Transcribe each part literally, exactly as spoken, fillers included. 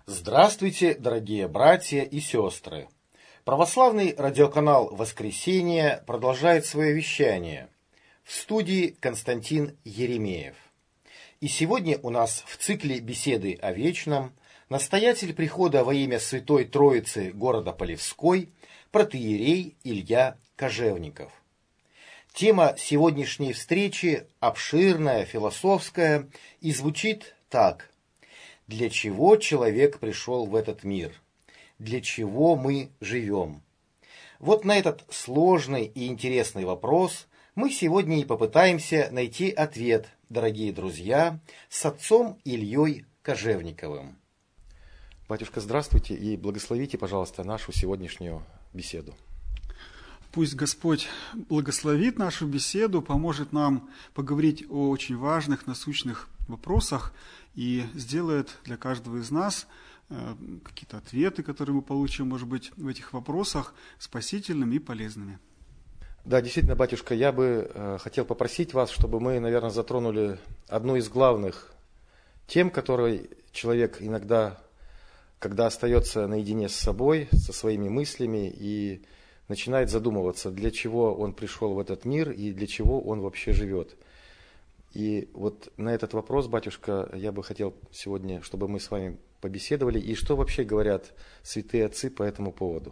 Здравствуйте, дорогие братья и сестры! Православный радиоканал «Воскресение» продолжает свое вещание. В студии Константин Еремеев. И сегодня у нас в цикле «Беседы о вечном» настоятель прихода во имя Святой Троицы города Полевской, протоиерей Илья Кожевников. Тема сегодняшней встречи обширная, философская и звучит так. Для чего человек пришел в этот мир? Для чего мы живем? Вот на этот сложный и интересный вопрос мы сегодня и попытаемся найти ответ, дорогие друзья, с отцом Ильей Кожевниковым. Батюшка, здравствуйте и благословите, пожалуйста, нашу сегодняшнюю беседу. Пусть Господь благословит нашу беседу, поможет нам поговорить о очень важных, насущных вопросах и сделает для каждого из нас э, какие-то ответы, которые мы получим, может быть, в этих вопросах, спасительными и полезными. Да, действительно, батюшка, я бы э, хотел попросить вас, чтобы мы, наверное, затронули одну из главных тем, которой человек иногда, когда остается наедине с собой, со своими мыслями и начинает задумываться, для чего он пришел в этот мир и для чего он вообще живет. И вот на этот вопрос, батюшка, я бы хотел сегодня, чтобы мы с вами побеседовали. И что вообще говорят святые отцы по этому поводу?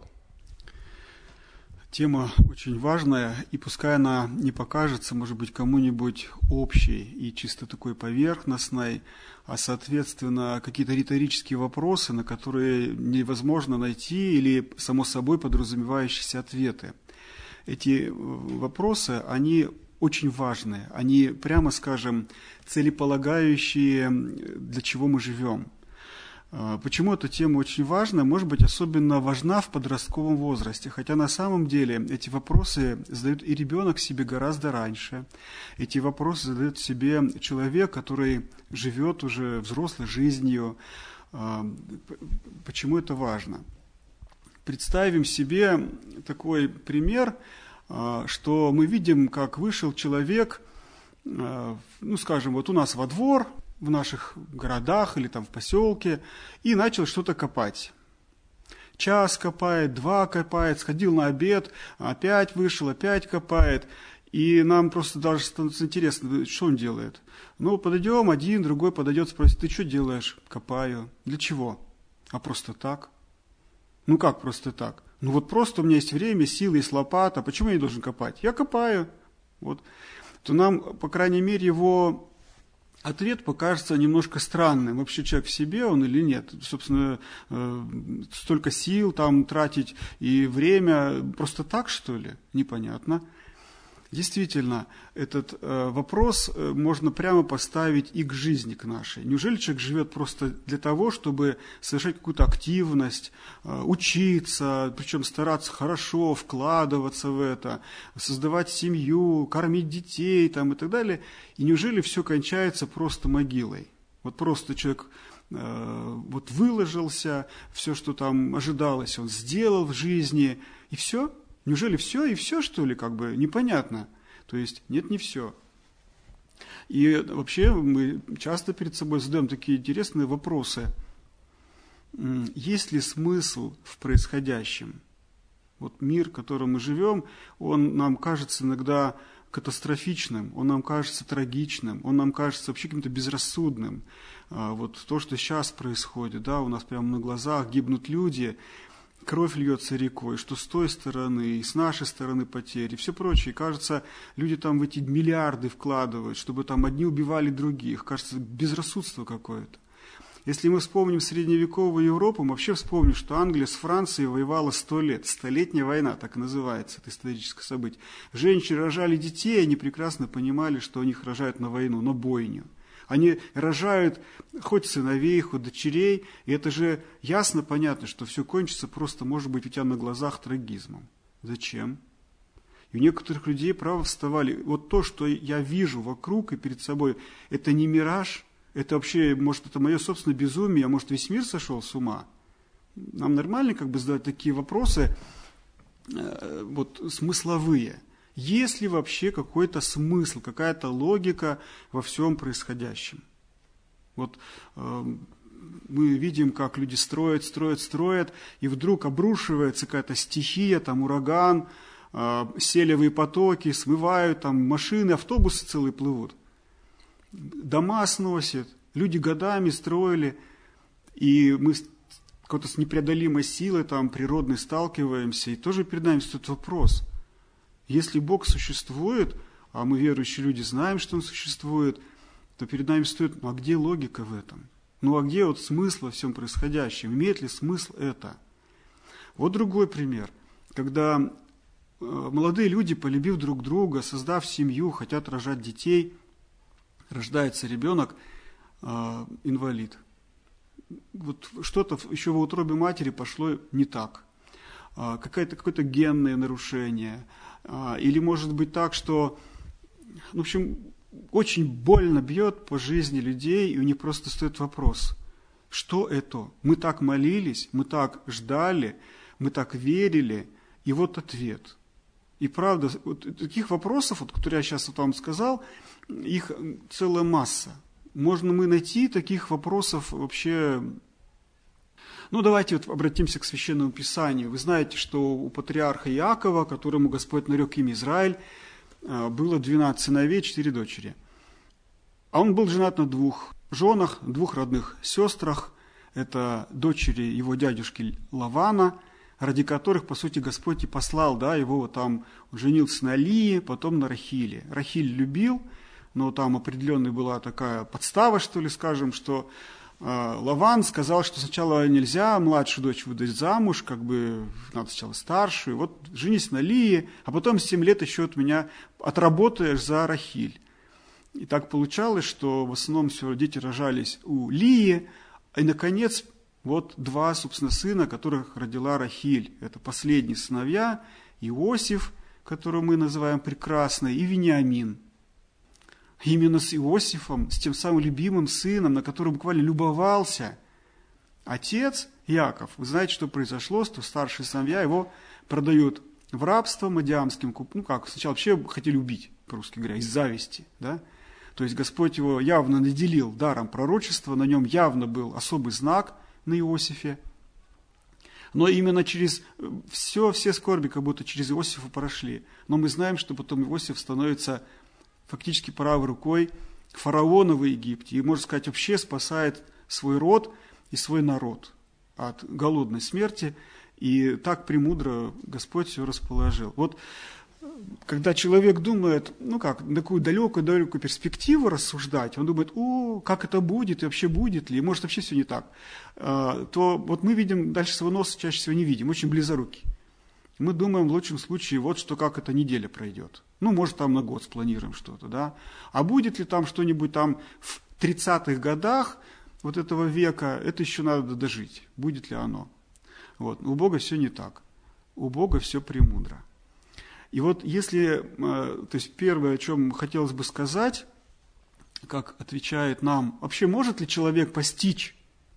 Тема очень важная, и пускай она не покажется, может быть, кому-нибудь общей и чисто такой поверхностной, а, соответственно, какие-то риторические вопросы, на которые невозможно найти или, само собой, подразумевающиеся ответы. Эти вопросы, они очень важные, они, прямо скажем, целеполагающие, для чего мы живем. Почему эта тема очень важна? Может быть, особенно важна в подростковом возрасте, хотя на самом деле эти вопросы задает и ребенок себе гораздо раньше. Эти вопросы задает себе человек, который живет уже взрослой жизнью. Почему это важно? Представим себе такой пример, что мы видим, как вышел человек, ну, скажем, вот у нас во двор, в наших городах или там в поселке, и начал что-то копать. Час копает, два копает, сходил на обед, опять вышел, опять копает. И нам просто даже становится интересно, что он делает. Ну, подойдем, один, другой подойдет, спросит, ты что делаешь? Копаю. Для чего? А просто так. Ну, как просто так? Ну, вот просто у меня есть время, силы, есть лопата. Почему я не должен копать? Я копаю. Вот. То нам, по крайней мере, его ответ покажется немножко странным. Вообще человек в себе он или нет? Собственно, столько сил там тратить и время просто так, что ли? Непонятно. Действительно, этот э, вопрос можно прямо поставить и к жизни, к нашей. Неужели человек живет просто для того, чтобы совершать какую-то активность, э, учиться, причем стараться хорошо вкладываться в это, создавать семью, кормить детей там, и так далее? И неужели все кончается просто могилой? Вот просто человек э, вот выложился, все, что там ожидалось, он сделал в жизни, и все? Неужели все и все, что ли, как бы непонятно? То есть нет, не все. И вообще мы часто перед собой задаем такие интересные вопросы. Есть ли смысл в происходящем? Вот мир, в котором мы живем, он нам кажется иногда катастрофичным, он нам кажется трагичным, он нам кажется вообще каким-то безрассудным. Вот то, что сейчас происходит, да, у нас прямо на глазах гибнут люди, кровь льется рекой, что с той стороны, и с нашей стороны потери, и все прочее. Кажется, люди там в эти миллиарды вкладывают, чтобы там одни убивали других. Кажется, безрассудство какое-то. Если мы вспомним средневековую Европу, мы вообще вспомним, что Англия с Францией воевала сто лет. Столетняя война, так называется, это историческое событие. Женщины рожали детей, они прекрасно понимали, что они их рожают на войну, на бойню. Они рожают хоть сыновей, хоть дочерей, и это же ясно, понятно, что все кончится просто, может быть, у тебя на глазах трагизмом. Зачем? И у некоторых людей, право, вставали. Вот то, что я вижу вокруг и перед собой, это не мираж, это вообще, может, это мое собственное безумие, а может, весь мир сошел с ума. Нам нормально как бы задавать такие вопросы, э, вот, смысловые. Есть ли вообще какой-то смысл, какая-то логика во всем происходящем? Вот э, мы видим, как люди строят, строят, строят, и вдруг обрушивается какая-то стихия, там ураган, селевые потоки, смывают, там машины, автобусы целые плывут. Дома сносят, люди годами строили, и мы какой-то с непреодолимой силой там природной сталкиваемся, и тоже перед нами стоит вопрос. Если Бог существует, а мы, верующие люди, знаем, что Он существует, то перед нами стоит, ну а где логика в этом? Ну а где вот смысл во всем происходящем? Имеет ли смысл это? Вот другой пример. Когда молодые люди, полюбив друг друга, создав семью, хотят рожать детей, рождается ребенок, инвалид. Вот что-то еще в утробе матери пошло не так. Какое-то, какое-то генное нарушение. Или может быть так, что, в общем, очень больно бьет по жизни людей, и у них просто стоит вопрос, что это? Мы так молились, мы так ждали, мы так верили, и вот ответ. И правда, вот таких вопросов, вот, которые я сейчас вот вам сказал, их целая масса. Можно мы найти таких вопросов вообще... Ну, давайте вот обратимся к Священному Писанию. Вы знаете, что у патриарха Иакова, которому Господь нарек имя Израиль, было двенадцать сыновей, четыре дочери. А он был женат на двух женах, двух родных сестрах. Это дочери его дядюшки Лавана, ради которых, по сути, Господь и послал, да, его вот там, он женился на Лии, потом на Рахиле. Рахиль любил, но там определенная была такая подстава, что ли, скажем, что э, Лаван сказал, что сначала нельзя младшую дочь выдать замуж, как бы надо сначала старшую, вот женись на Лии, а потом семь лет еще от меня отработаешь за Рахиль. И так получалось, что в основном все дети рожались у Лии, и, наконец, вот два, собственно, сына, которых родила Рахиль. Это последние сыновья, Иосиф, которого мы называем прекрасный, и Вениамин. Именно с Иосифом, с тем самым любимым сыном, на которого буквально любовался отец Иаков. Вы знаете, что произошло, что старшие сыновья его продают в рабство мадиамским, ну как, сначала вообще хотели убить, по-русски говоря, из зависти, да? То есть Господь его явно наделил даром пророчества, на нем явно был особый знак на Иосифе. Но именно через все, все скорби как будто через Иосифа прошли. Но мы знаем, что потом Иосиф становится фактически правой рукой фараона в Египте. И, можно сказать, вообще спасает свой род и свой народ от голодной смерти. И так премудро Господь все расположил. Вот когда человек думает, ну как, на такую далекую-далекую перспективу рассуждать, он думает, о, как это будет, и вообще будет ли, и может вообще все не так, то вот мы видим, дальше своего носа чаще всего не видим, очень близоруки. Мы думаем в лучшем случае, вот что, как эта неделя пройдет. Ну, может, там на год спланируем что-то, да. А будет ли там что-нибудь там в тридцатых годах вот этого века, это еще надо дожить, будет ли оно. Вот. У Бога все не так. У Бога все премудро. И вот если, то есть первое, о чем хотелось бы сказать, как отвечает нам, вообще может ли человек постичь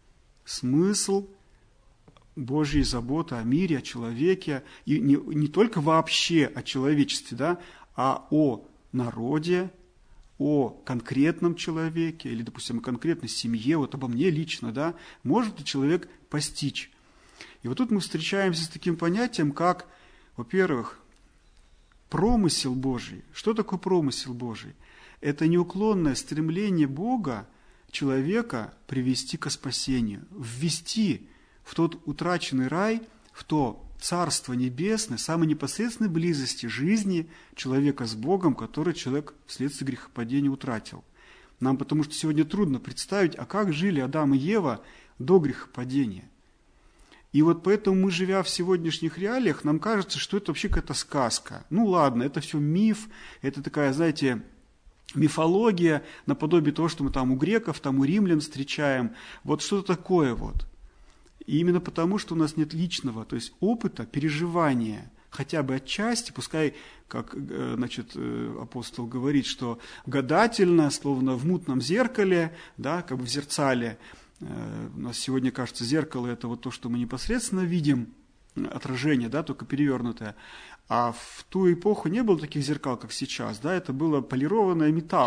смысл Божьей заботы о мире, о человеке, и не, не только вообще о человечестве, да, а о народе, о конкретном человеке, или, допустим, о конкретной семье, вот обо мне лично, да, может ли человек постичь? И вот тут мы встречаемся с таким понятием, как, во-первых, промысел Божий. Что такое промысел Божий? Это неуклонное стремление Бога человека привести ко спасению, ввести в тот утраченный рай, в то Царство Небесное, самой непосредственной близости жизни человека с Богом, который человек вследствие грехопадения утратил. Нам потому что сегодня трудно представить, а как жили Адам и Ева до грехопадения. И вот поэтому мы, живя в сегодняшних реалиях, нам кажется, что это вообще какая-то сказка. Ну ладно, это все миф, это такая, знаете, мифология, наподобие того, что мы там у греков, там у римлян встречаем. Вот что-то такое вот. И именно потому, что у нас нет личного, то есть опыта, переживания, хотя бы отчасти, пускай, как значит, апостол говорит, что гадательно, словно в мутном зеркале, да, как бы в зерцале. У нас сегодня, кажется, зеркало – это вот то, что мы непосредственно видим, отражение, да, только перевернутое. А в ту эпоху не было таких зеркал, как сейчас. Да, это было полированный металл,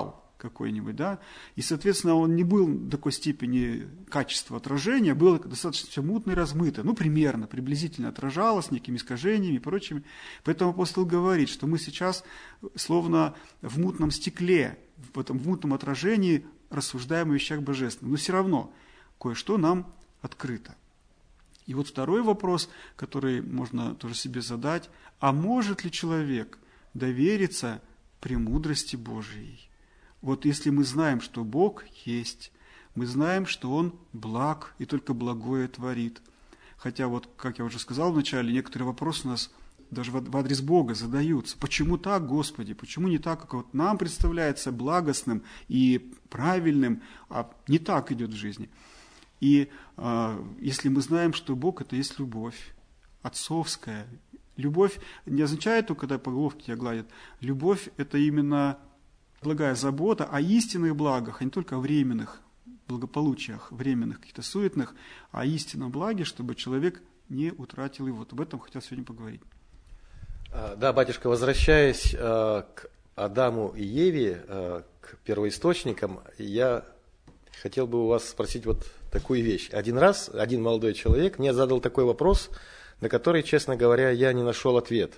какой-нибудь, да, и, соответственно, он не был до такой степени качества отражения, было достаточно все мутно и размыто, ну, примерно, приблизительно отражалось, некими искажениями и прочими. Поэтому апостол говорит, что мы сейчас словно в мутном стекле, в этом в мутном отражении рассуждаем о вещах божественных, но все равно кое-что нам открыто. И вот второй вопрос, который можно тоже себе задать, а может ли человек довериться премудрости Божией? Вот если мы знаем, что Бог есть, мы знаем, что Он благ и только благое творит. Хотя вот, как я уже сказал вначале, некоторые вопросы у нас даже в адрес Бога задаются. Почему так, Господи? Почему не так, как вот нам представляется благостным и правильным, а не так идет в жизни? И э, если мы знаем, что Бог – это есть любовь, отцовская. Любовь не означает только, когда по головке тебя гладят. Любовь – это именно благая забота о истинных благах, а не только о временных благополучиях, временных каких-то суетных, а о истинном благе, чтобы человек не утратил его. Вот об этом хотел сегодня поговорить. Да, батюшка, возвращаясь к Адаму и Еве, к первоисточникам, я хотел бы у вас спросить вот такую вещь. Один раз один молодой человек мне задал такой вопрос, на который, честно говоря, я не нашел ответ.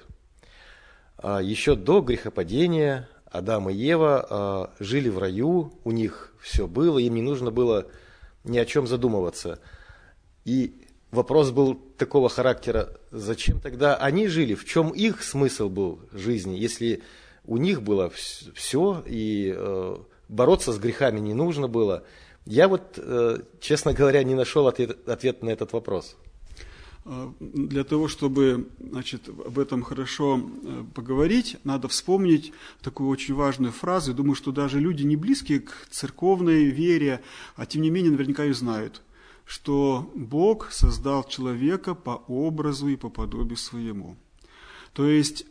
Еще до грехопадения Адам и Ева жили в раю, у них все было, им не нужно было ни о чем задумываться. И вопрос был такого характера: зачем тогда они жили, в чем их смысл был жизни, если у них было все, и бороться с грехами не нужно было. Я вот, честно говоря, не нашел ответ, ответ на этот вопрос. Для того, чтобы, значит, об этом хорошо поговорить, надо вспомнить такую очень важную фразу. Я думаю, что даже люди, не близкие к церковной вере, а тем не менее наверняка ее знают, что Бог создал человека по образу и по подобию своему. То есть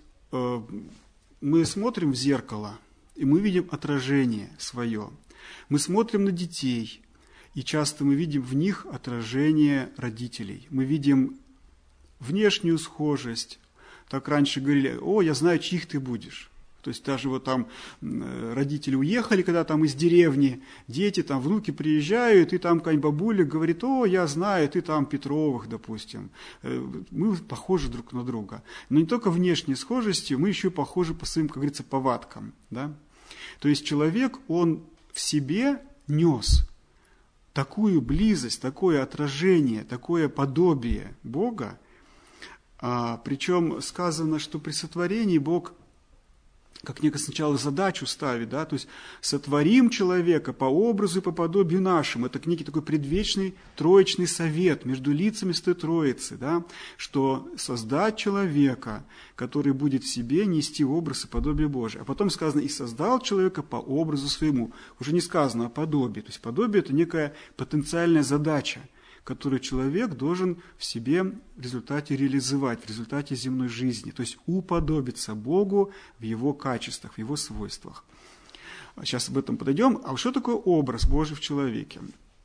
мы смотрим в зеркало, и мы видим отражение свое. Мы смотрим на детей, и часто мы видим в них отражение родителей. Мы видим внешнюю схожесть. Так раньше говорили: о, я знаю, чьих ты будешь. То есть даже вот там родители уехали, когда там из деревни, дети, там внуки приезжают, и там какая-нибудь бабуля говорит: о, я знаю, ты там Петровых, допустим. Мы похожи друг на друга. Но не только внешней схожестью, мы еще похожи по своим, как говорится, повадкам. Да? То есть человек, он в себе нес такую близость, такое отражение, такое подобие Бога. А, причем сказано, что при сотворении Бог как некое сначала задачу ставит, да, то есть сотворим человека по образу и по подобию нашему. Это некий такой предвечный троичный совет между лицами Святой Троицы, да, что создать человека, который будет в себе нести образ и подобие Божие. А потом сказано: и создал человека по образу своему. Уже не сказано о подобии. То есть подобие – это некая потенциальная задача, которую человек должен в себе в результате реализовать, в результате земной жизни, то есть уподобиться Богу в Его качествах, в Его свойствах. Сейчас об этом подойдем. А что такое образ Божий в человеке?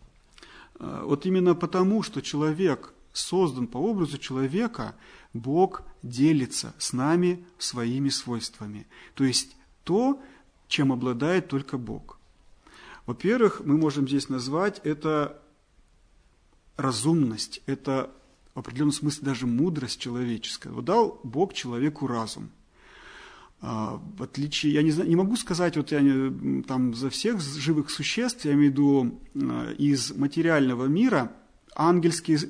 Вот именно потому, что человек создан по образу человека, Бог делится с нами своими свойствами. То есть то, чем обладает только Бог. Во-первых, мы можем здесь назвать это разумность, это в определенном смысле даже мудрость человеческая. Вот дал Бог человеку разум. А, в отличие, я не, знаю, не могу сказать, вот я не, там за всех живых существ, я имею в виду а, из материального мира, ангельские,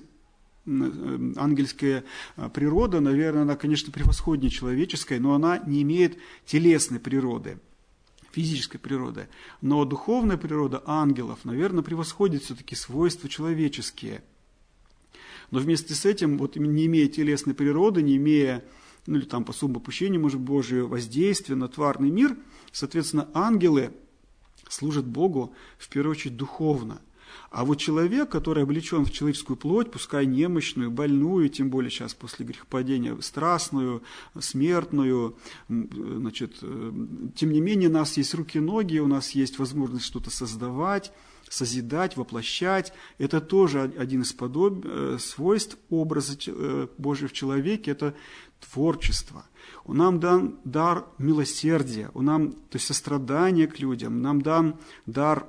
ангельская природа, наверное, она, конечно, превосходнее человеческой, но она не имеет телесной природы, физической природы. Но духовная природа ангелов, наверное, превосходит все-таки свойства человеческие. Но вместе с этим, вот не имея телесной природы, не имея, ну или там по сумму попущения, может, Божие воздействие на тварный мир, соответственно, ангелы служат Богу в первую очередь духовно. А вот человек, который облечен в человеческую плоть, пускай немощную, больную, тем более сейчас после грехопадения страстную, смертную, значит, тем не менее у нас есть руки и ноги, у нас есть возможность что-то создавать, созидать, воплощать. Это тоже один из подоб... свойств образа Божьего в человеке. Это творчества, Он нам дан дар милосердия, Он нам, то есть сострадания к людям, нам дан дар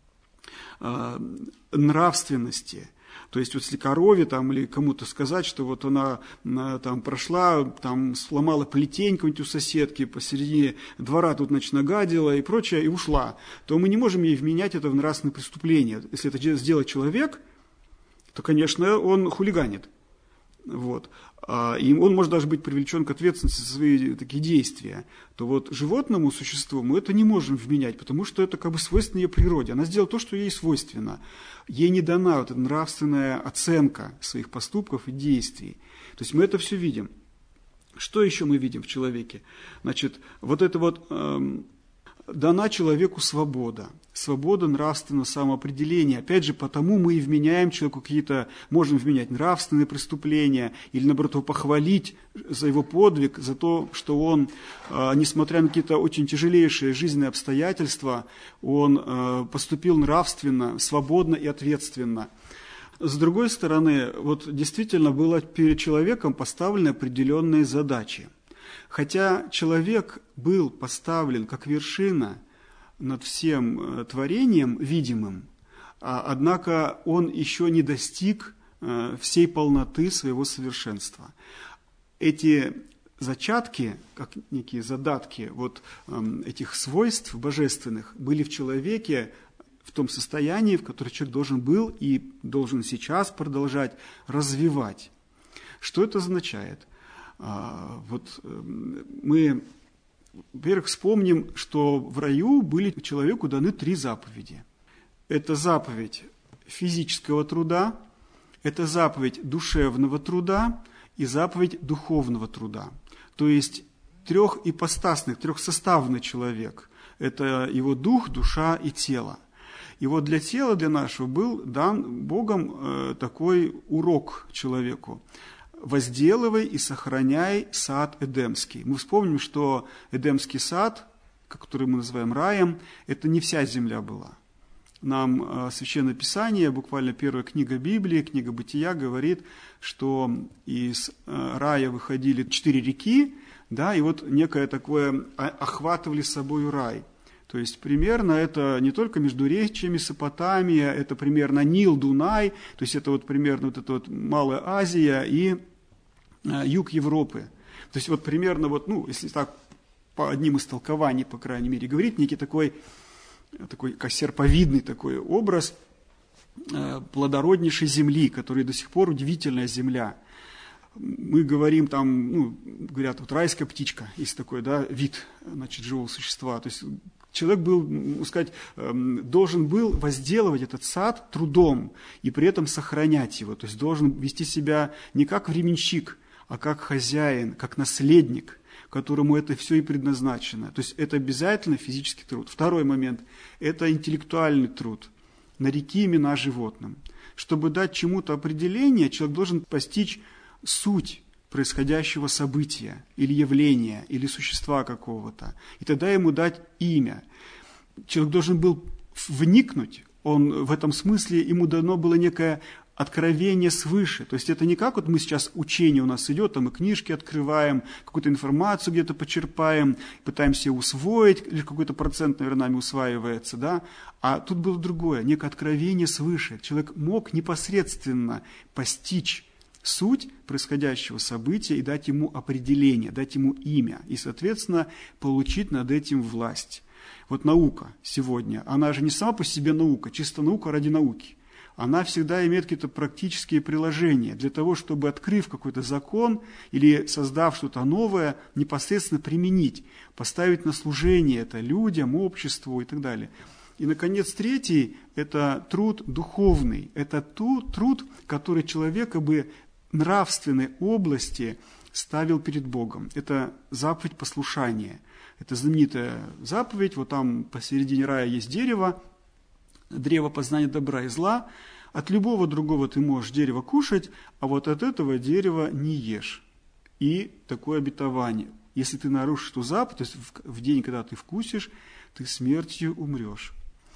э, нравственности. То есть вот если корове там, или кому-то сказать, что вот она там прошла, там сломала плетень какую-нибудь у соседки, посередине двора тут, значит, нагадила и прочее, и ушла, то мы не можем ей вменять это в нравственное преступление. Если это сделает человек, то, конечно, он хулиганит. Вот. И он может даже быть привлечен к ответственности за свои такие действия. То вот животному существу мы это не можем вменять, потому что это как бы свойственно ее природе. Она сделала то, что ей свойственно. Ей не дана вот эта нравственная оценка своих поступков и действий. То есть мы это все видим. Что еще мы видим в человеке? Значит, вот это вот эм, дана человеку свобода. Свобода нравственного самоопределения. Опять же, потому мы и вменяем человеку какие-то, можем вменять нравственные преступления, или, наоборот, его похвалить за его подвиг, за то, что он, несмотря на какие-то очень тяжелейшие жизненные обстоятельства, он поступил нравственно, свободно и ответственно. С другой стороны, вот действительно было перед человеком поставлены определенные задачи. Хотя человек был поставлен как вершина над всем творением видимым, однако он еще не достиг всей полноты своего совершенства. Эти зачатки, как некие задатки вот этих свойств божественных, были в человеке в том состоянии, в котором человек должен был и должен сейчас продолжать развивать. Что это означает? Вот мы, во-первых, вспомним, что в раю были человеку даны три заповеди. Это заповедь физического труда, это заповедь душевного труда и заповедь духовного труда. То есть трехипостасный, трехсоставный человек. Это его дух, душа и тело. И вот для тела, для нашего, был дан Богом такой урок человеку. «Возделывай и сохраняй сад Эдемский». Мы вспомним, что Эдемский сад, который мы называем раем, это не вся земля была. Нам Священное Писание, буквально первая книга Библии, книга Бытия, говорит, что из рая выходили четыре реки, да, и вот некое такое охватывали собой рай. То есть примерно это не только Междуречье, Месопотамия, это примерно Нил, Дунай, то есть это вот примерно вот эта вот Малая Азия и юг Европы. То есть вот примерно вот, ну, если так по одним из толкований, по крайней мере, говорить, некий такой, такой как серповидный такой образ плодороднейшей земли, которая до сих пор удивительная земля. Мы говорим там, ну, говорят, вот райская птичка, есть такой, да, вид, значит, живого существа. То есть человек был, так сказать, должен был возделывать этот сад трудом и при этом сохранять его. То есть должен вести себя не как временщик, а как хозяин, как наследник, которому это все и предназначено. То есть это обязательно физический труд. Второй момент – это интеллектуальный труд. Нареки имена животным. Чтобы дать чему-то определение, человек должен постичь суть происходящего события, или явления, или существа какого-то. И тогда ему дать имя. Человек должен был вникнуть, он в этом смысле, ему дано было некое откровение свыше. То есть это не как вот мы сейчас учение у нас идет, там мы книжки открываем, какую-то информацию где-то почерпаем, пытаемся усвоить, или какой-то процент, наверное, нами усваивается, да? А тут было другое, некое откровение свыше. Человек мог непосредственно постичь суть происходящего события и дать ему определение, дать ему имя, и, соответственно, получить над этим власть. Вот наука сегодня, она же не сама по себе наука, чисто наука ради науки. Она всегда имеет какие-то практические приложения для того, чтобы, открыв какой-то закон или создав что-то новое, непосредственно применить, поставить на служение это людям, обществу и так далее. И, наконец, третий – это труд духовный. Это тот труд, который человека бы нравственной области ставил перед Богом. Это заповедь послушания. Это знаменитая заповедь, вот там посередине рая есть дерево, древо познания добра и зла. От любого другого ты можешь дерево кушать, а вот от этого дерева не ешь. И такое обетование. Если ты нарушишь эту заповедь, то есть в день, когда ты вкусишь, ты смертью умрешь.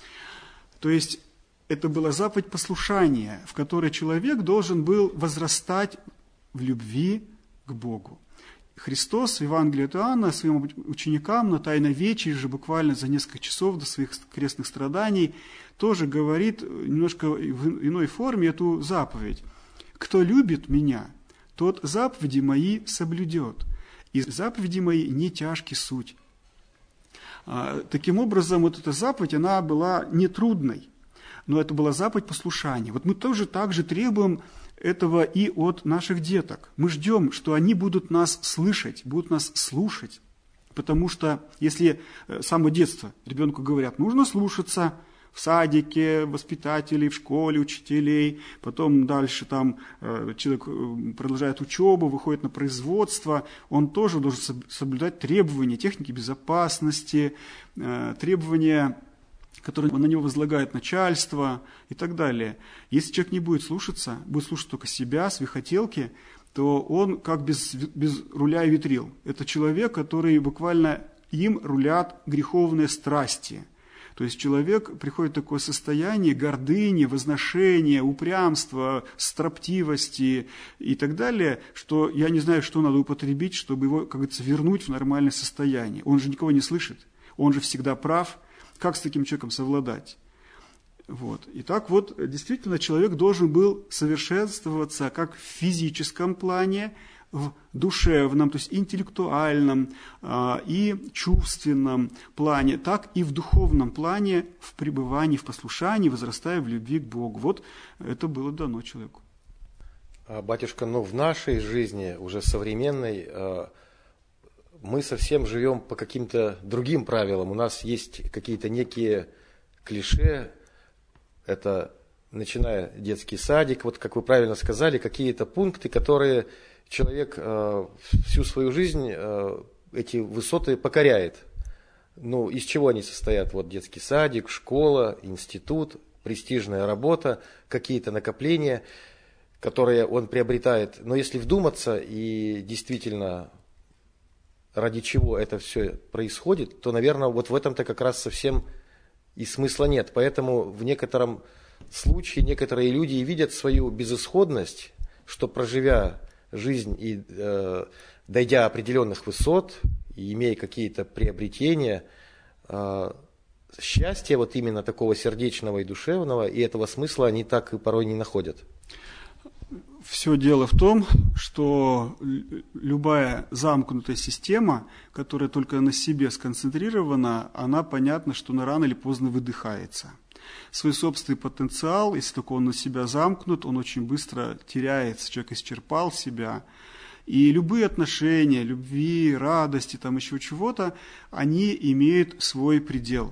То есть это была заповедь послушания, в которой человек должен был возрастать в любви к Богу. Христос в Евангелии от Иоанна своим ученикам на Тайновечии же буквально за несколько часов до своих крестных страданий тоже говорит немножко в иной форме эту заповедь. «Кто любит меня, тот заповеди мои соблюдет, и заповеди мои не тяжки суть». Таким образом, вот эта заповедь, она была нетрудной, но это была заповедь послушания. Вот мы тоже так же требуем этого и от наших деток. Мы ждем, что они будут нас слышать, будут нас слушать. Потому что если с самого детства ребенку говорят, нужно слушаться в садике, воспитателей, в школе, учителей, потом дальше там человек продолжает учебу, выходит на производство, он тоже должен соблюдать требования техники безопасности, требования, которые на него возлагает начальство и так далее. Если человек не будет слушаться, будет слушать только себя, свои хотелки, то он как без, без руля и ветрил. Это человек, который буквально им рулят греховные страсти. То есть человек приходит в такое состояние гордыни, возношения, упрямства, строптивости и так далее, что я не знаю, что надо употребить, чтобы его, как говорится, вернуть в нормальное состояние. Он же никого не слышит, он же всегда прав. Как с таким человеком совладать? Вот. Итак, вот действительно человек должен был совершенствоваться как в физическом плане, в душевном, то есть интеллектуальном а, и чувственном плане, так и в духовном плане, в пребывании, в послушании, возрастая в любви к Богу. Вот это было дано человеку. Батюшка, ну в нашей жизни, уже современной, мы совсем живем по каким-то другим правилам. У нас есть какие-то некие клише, это начиная детский садик, вот как вы правильно сказали, какие-то пункты, которые человек э, всю свою жизнь э, эти высоты покоряет. Ну, из чего они состоят? Вот детский садик, школа, институт, престижная работа, какие-то накопления, которые он приобретает. Но если вдуматься и действительно ради чего это все происходит, то, наверное, вот в этом-то как раз совсем и смысла нет. Поэтому в некотором случае некоторые люди видят свою безысходность, что проживя жизнь и э, дойдя определенных высот, и имея какие-то приобретения, э, счастья вот именно такого сердечного и душевного, и этого смысла они так и порой не находят. Все дело в том, что любая замкнутая система, которая только на себе сконцентрирована, она, понятно, что она рано или поздно выдыхается. Свой собственный потенциал, если только он на себя замкнут, он очень быстро теряется, человек исчерпал себя. И любые отношения, любви, радости, там еще чего-то, они имеют свой предел.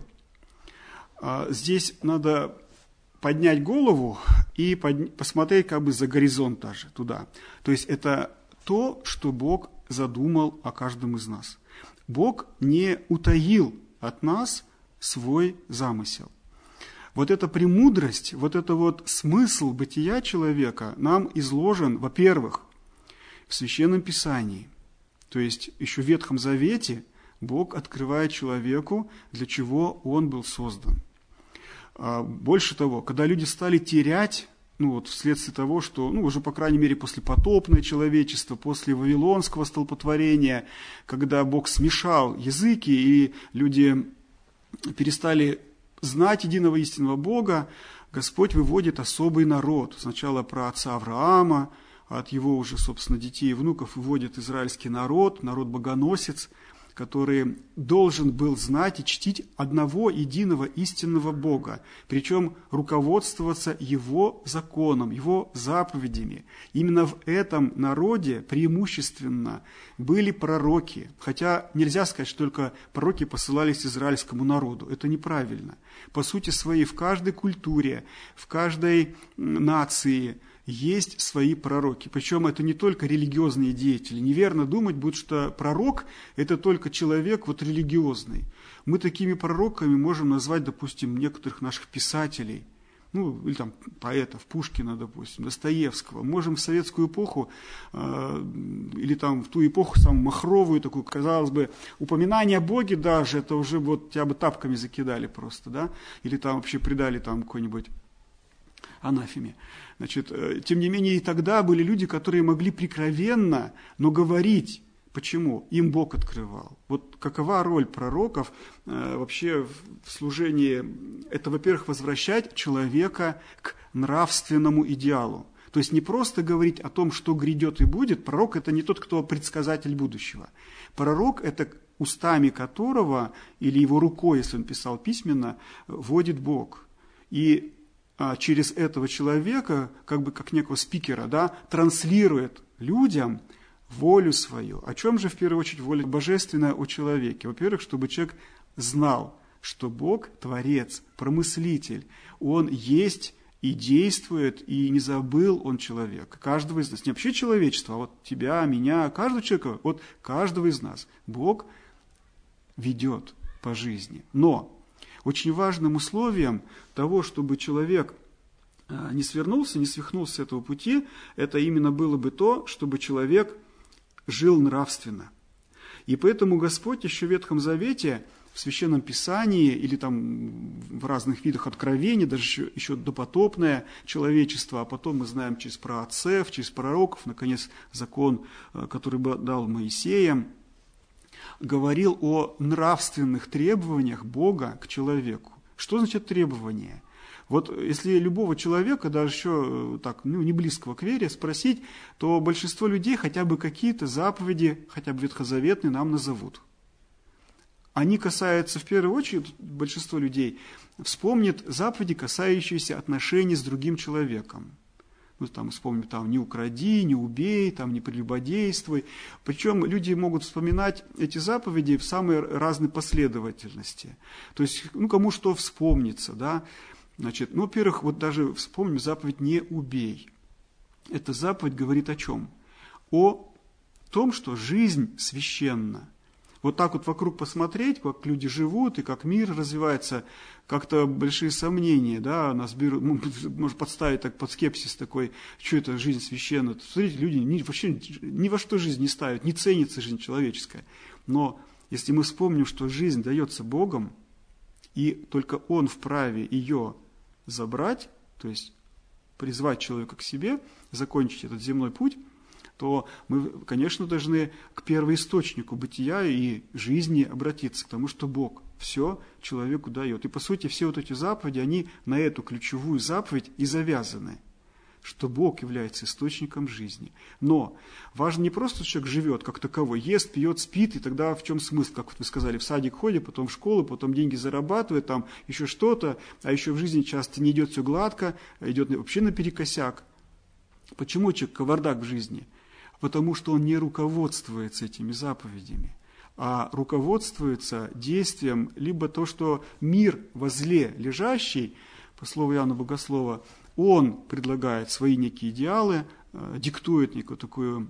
Здесь надо поднять голову и под... посмотреть как бы за горизонт даже туда. То есть это то, что Бог задумал о каждом из нас. Бог не утаил от нас свой замысел. Вот эта премудрость, вот это вот смысл бытия человека нам изложен, во-первых, в Священном Писании. То есть еще в Ветхом Завете Бог открывает человеку, для чего он был создан. Больше того, когда люди стали терять, ну вот вследствие того, что, ну уже по крайней мере после потопное человечество, после вавилонского столпотворения, когда Бог смешал языки и люди перестали знать единого истинного Бога, Господь выводит особый народ. Сначала про отца Авраама, от его уже, собственно, детей и внуков выводит израильский народ, народ-богоносец, который должен был знать и чтить одного единого истинного Бога, причем руководствоваться Его законом, Его заповедями. Именно в этом народе преимущественно были пророки, хотя нельзя сказать, что только пророки посылались израильскому народу, это неправильно. По сути своей, в каждой культуре, в каждой нации есть свои пророки. Причем это не только религиозные деятели. Неверно думать будет, что пророк – это только человек вот религиозный. Мы такими пророками можем назвать, допустим, некоторых наших писателей, ну, или там поэтов, Пушкина, допустим, Достоевского. Можем в советскую эпоху, э, или там в ту эпоху, самую махровую, такую, казалось бы, упоминание о Боге даже, это уже вот тебя бы тапками закидали просто, да, или там вообще придали там какой-нибудь анафеме. Значит, тем не менее, и тогда были люди, которые могли прикровенно, но говорить Почему? Им Бог открывал. Вот какова роль пророков э, вообще в служении? Это, во-первых, возвращать человека к нравственному идеалу. То есть не просто говорить о том, что грядет и будет. Пророк – это не тот, кто предсказатель будущего. Пророк – это устами которого, или его рукой, если он писал письменно, водит Бог. И а, через этого человека, как бы как некого спикера, да, транслирует людям волю свою. О чем же в первую очередь воля божественная о человеке? Во-первых, чтобы человек знал, что Бог – Творец, Промыслитель. Он есть и действует, и не забыл он человека. Каждого из нас. Не вообще человечество, а вот тебя, меня, каждого человека, вот каждого из нас. Бог ведет по жизни. Но очень важным условием того, чтобы человек не свернулся, не свихнулся с этого пути, это именно было бы то, чтобы человек жил нравственно. И поэтому Господь еще в Ветхом Завете, в Священном Писании или там в разных видах откровений, даже еще, еще допотопное человечество, а потом мы знаем через праотцев, через пророков, наконец, закон, который дал Моисеем, говорил о нравственных требованиях Бога к человеку. Что значит требование? Вот если любого человека, даже еще так, ну, не близкого к вере, спросить, то большинство людей хотя бы какие-то заповеди, хотя бы ветхозаветные, нам назовут. Они касаются, в первую очередь, большинство людей вспомнит заповеди, касающиеся отношений с другим человеком. Ну, там, вспомним, там, не укради, не убей, там, не прелюбодействуй. Причем люди могут вспоминать эти заповеди в самой разной последовательности. То есть, ну, кому что вспомнится, да. Значит, ну, во-первых, вот даже вспомним заповедь «не убей». Эта заповедь говорит о чем? О том, что жизнь священна. Вот так вот вокруг посмотреть, как люди живут и как мир развивается, как-то большие сомнения, да, нас берут, может подставить так под скепсис такой, что это жизнь священна. Смотрите, люди ни, вообще ни во что жизнь не ставят, не ценится жизнь человеческая. Но если мы вспомним, что жизнь дается Богом, и только Он вправе ее забрать, то есть призвать человека к себе, закончить этот земной путь, то мы, конечно, должны к первоисточнику бытия и жизни обратиться, к тому, что Бог все человеку дает. И, по сути, все вот эти заповеди, они на эту ключевую заповедь и завязаны, что Бог является источником жизни. Но важно не просто, что человек живет как таковой, ест, пьет, спит, и тогда в чем смысл, как вы сказали, в садик ходит, потом в школу, потом деньги зарабатывает, там еще что-то, а еще в жизни часто не идет все гладко, идет вообще наперекосяк. Почему человек кавардак в жизни? Потому что он не руководствуется этими заповедями, а руководствуется действием, либо то, что мир возле лежащий, по слову Иоанна Богослова, он предлагает свои некие идеалы, диктует некую такую,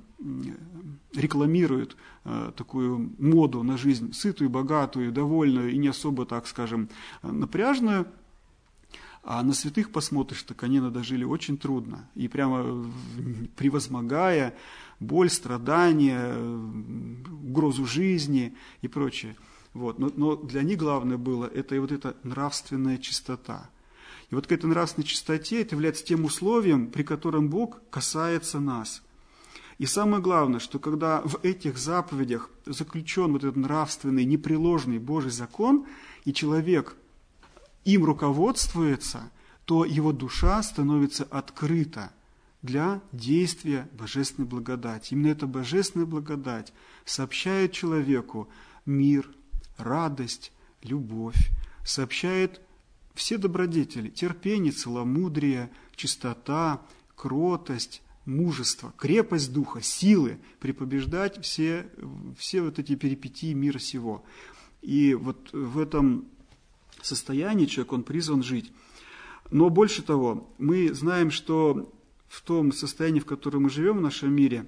рекламирует такую моду на жизнь сытую, богатую, довольную и не особо, так скажем, напряжную. А на святых посмотришь, так они дожили очень трудно. И прямо превозмогая боль, страдания, угрозу жизни и прочее. Вот. Но, но для них главное было это и вот эта нравственная чистота. И вот к этой нравственной чистоте это является тем условием, при котором Бог касается нас. И самое главное, что когда в этих заповедях заключен вот этот нравственный, непреложный Божий закон, и человек им руководствуется, то его душа становится открыта для действия божественной благодати. Именно эта божественная благодать сообщает человеку мир, радость, любовь, сообщает все добродетели, терпение, целомудрие, чистота, кротость, мужество, крепость духа, силы препобеждать все, все вот эти перипетии мира сего. И вот в этом состоянии человек, он призван жить. Но больше того, мы знаем, что в том состоянии, в котором мы живем в нашем мире,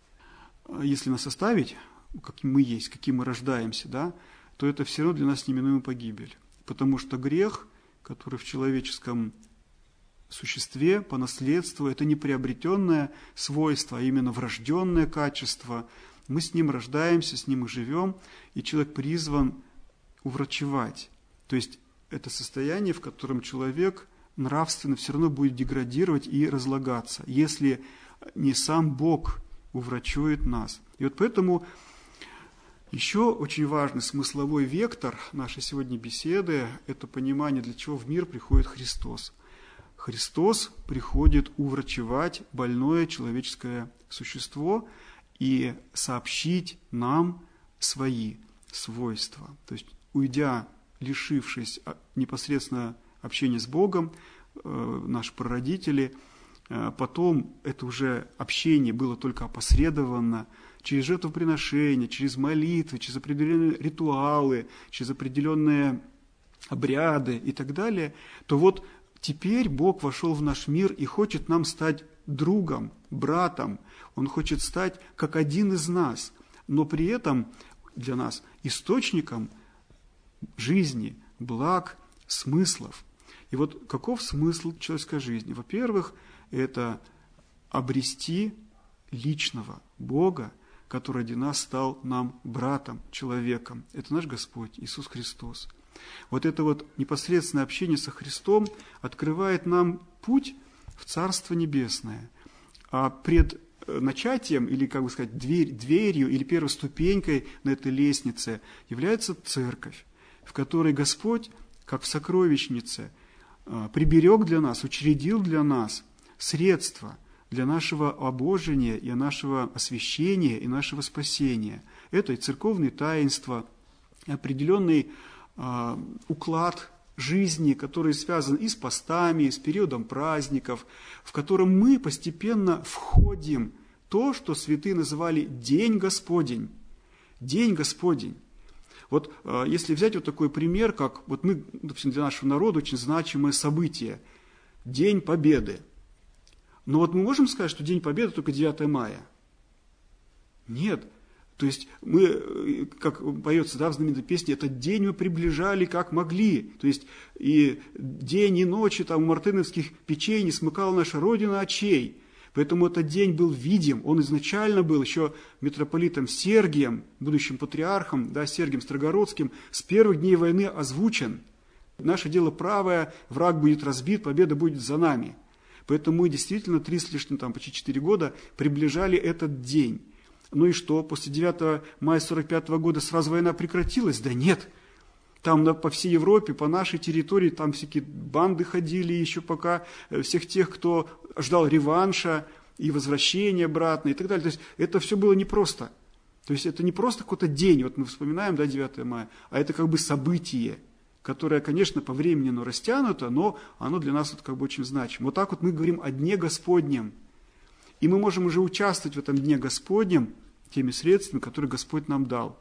если нас оставить, каким мы есть, каким мы рождаемся, да, то это все равно для нас неминуемая погибель. Потому что грех, который в человеческом существе по наследству, это не приобретенное свойство, а именно врожденное качество. Мы с ним рождаемся, с ним и живем, и человек призван уврачевать. То есть это состояние, в котором человек нравственно все равно будет деградировать и разлагаться, если не сам Бог уврачует нас. И вот поэтому Еще очень важный смысловой вектор нашей сегодня беседы – это понимание, для чего в мир приходит Христос. Христос приходит уврачевать больное человеческое существо и сообщить нам свои свойства. То есть, уйдя, лишившись непосредственно общения с Богом, наши прародители, потом это уже общение было только опосредованно через жертвоприношения, через молитвы, через определенные ритуалы, через определенные обряды и так далее, то вот теперь Бог вошел в наш мир и хочет нам стать другом, братом. Он хочет стать как один из нас, но при этом для нас источником жизни, благ, смыслов. И вот каков смысл человеческой жизни? Во-первых, это обрести личного Бога, который ради нас стал нам братом, человеком. Это наш Господь Иисус Христос. Вот это вот непосредственное общение со Христом открывает нам путь в Царство Небесное. А пред начатием, или, как бы сказать, дверь, дверью, или первой ступенькой на этой лестнице является церковь, в которой Господь, как в сокровищнице, приберег для нас, учредил для нас средства для нашего обожения и нашего освящения и нашего спасения. Это и церковные таинства, определенный э, уклад жизни, который связан и с постами, и с периодом праздников, в котором мы постепенно входим в то, что святые называли День Господень. День Господень. Вот э, если взять вот такой пример, как вот мы, допустим, для нашего народа очень значимое событие – День Победы. Но вот мы можем сказать, что День Победы только девятое мая? Нет. То есть мы, как поется, да, в знаменитой песне, этот день мы приближали как могли. То есть и день, и ночи там у мартыновских печей не смыкала наша Родина очей. Поэтому этот день был видим. Он изначально был еще митрополитом Сергием, будущим патриархом, да, Сергием Строгородским, с первых дней войны озвучен. Наше дело правое, враг будет разбит, победа будет за нами. Поэтому мы действительно три с лишним, там, почти четыре года приближали этот день. Ну и что, после девятого мая сорок пятого года сразу война прекратилась? Да нет. Там на, по всей Европе, по нашей территории, там всякие банды ходили еще пока, всех тех, кто ждал реванша и возвращения обратно и так далее. То есть это все было непросто. То есть это не просто какой-то день, вот мы вспоминаем, да, девятое мая, а это как бы событие, которое, конечно, по времени оно растянуто, но оно для нас вот как бы очень значимо. Вот так вот мы говорим о Дне Господнем. И мы можем уже участвовать в этом Дне Господнем теми средствами, которые Господь нам дал.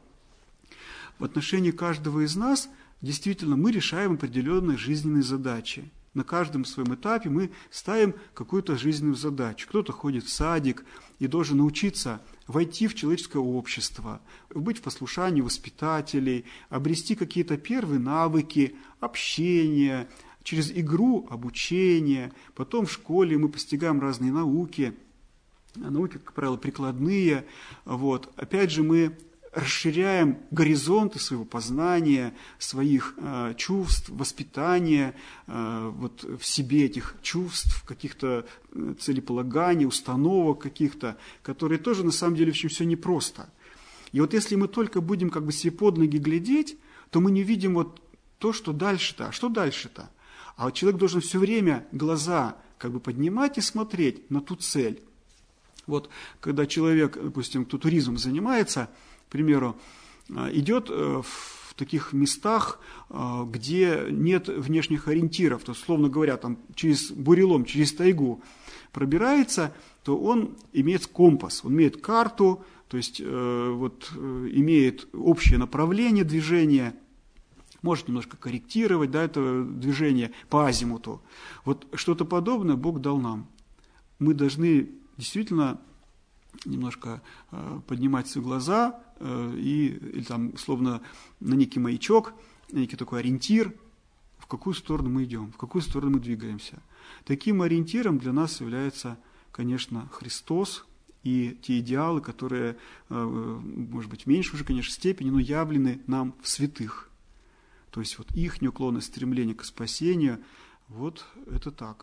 В отношении каждого из нас действительно мы решаем определенные жизненные задачи. На каждом своем этапе мы ставим какую-то жизненную задачу. Кто-то ходит в садик и должен научиться войти в человеческое общество, быть в послушании воспитателей, обрести какие-то первые навыки общения, через игру обучение. Потом в школе мы постигаем разные науки, науки, как правило, прикладные. Вот. Опять же, мы расширяем горизонты своего познания, своих э, чувств, воспитания, э, вот в себе этих чувств, каких-то целеполаганий, установок каких-то, которые тоже на самом деле очень все непросто. И вот если мы только будем как бы себе под ноги глядеть, то мы не видим вот то, что дальше-то. А что дальше-то? А вот человек должен все время глаза как бы поднимать и смотреть на ту цель. Вот когда человек, допустим, кто туризмом занимается, к примеру, идет в таких местах, где нет внешних ориентиров, то, словно говоря, там через бурелом, через тайгу пробирается, то он имеет компас, он имеет карту, то есть вот, имеет общее направление движения, может немножко корректировать, да, это движение по азимуту. Вот что-то подобное Бог дал нам. Мы должны действительно немножко э, поднимать свои глаза э, и, или там, словно на некий маячок, на некий такой ориентир, в какую сторону мы идем, в какую сторону мы двигаемся. Таким ориентиром для нас является, конечно, Христос и те идеалы, которые, э, может быть, в меньшей уже, конечно, степени, но явлены нам в святых. То есть вот их неуклонное стремление к спасению, вот это так.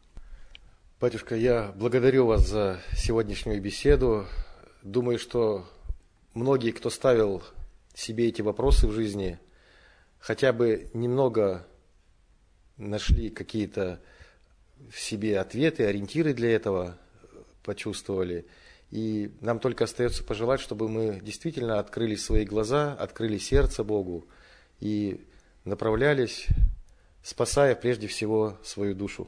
Батюшка, я благодарю вас за сегодняшнюю беседу. Думаю, что многие, кто ставил себе эти вопросы в жизни, хотя бы немного нашли какие-то в себе ответы, ориентиры для этого, почувствовали. И нам только остается пожелать, чтобы мы действительно открыли свои глаза, открыли сердце Богу и направлялись, спасая прежде всего свою душу.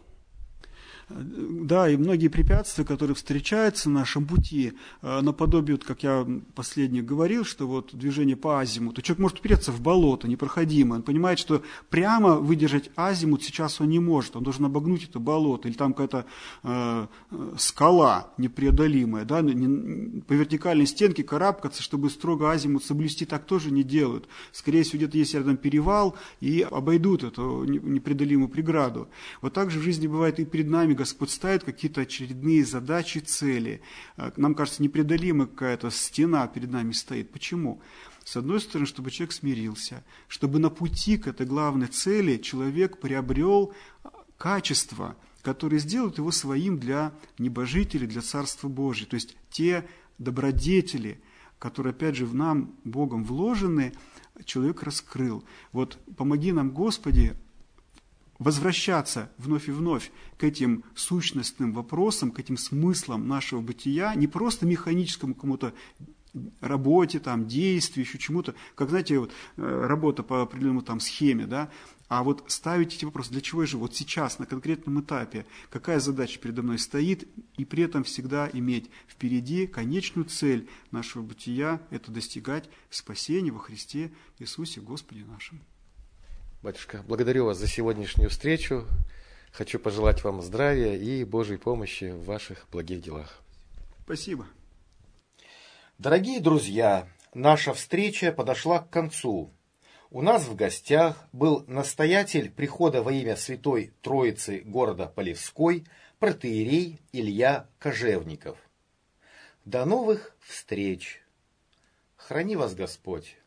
Да, и многие препятствия, которые встречаются на нашем пути, наподобие, как я последний говорил, что вот движение по азимуту, человек может упереться в болото непроходимое, он понимает, что прямо выдержать азимут сейчас он не может, он должен обогнуть это болото, или там какая-то э, скала непреодолимая, да, не, по вертикальной стенке карабкаться, чтобы строго азимут соблюсти, так тоже не делают. Скорее всего, где-то есть рядом перевал, и обойдут эту непреодолимую преграду. Вот так же в жизни бывает и перед нами Господь ставит какие-то очередные задачи, цели. Нам кажется, непреодолимая какая-то стена перед нами стоит. Почему? С одной стороны, чтобы человек смирился, чтобы на пути к этой главной цели человек приобрел качества, которые сделают его своим для небожителей, для Царства Божьего. То есть те добродетели, которые, опять же, в нам Богом вложены, человек раскрыл. Вот помоги нам, Господи, возвращаться вновь и вновь к этим сущностным вопросам, к этим смыслам нашего бытия, не просто механическому кому-то работе, там, действию, еще чему-то, как, знаете, вот, работа по определенному там, схеме, да, а вот ставить эти вопросы, для чего я живу, вот сейчас, на конкретном этапе, какая задача передо мной стоит, и при этом всегда иметь впереди конечную цель нашего бытия, это достигать спасения во Христе Иисусе Господе нашим. Батюшка, благодарю вас за сегодняшнюю встречу. Хочу пожелать вам здравия и Божьей помощи в ваших благих делах. Спасибо. Дорогие друзья, наша встреча подошла к концу. У нас в гостях был настоятель прихода во имя Святой Троицы города Полевской, протоиерей Илья Кожевников. До новых встреч! Храни вас Господь!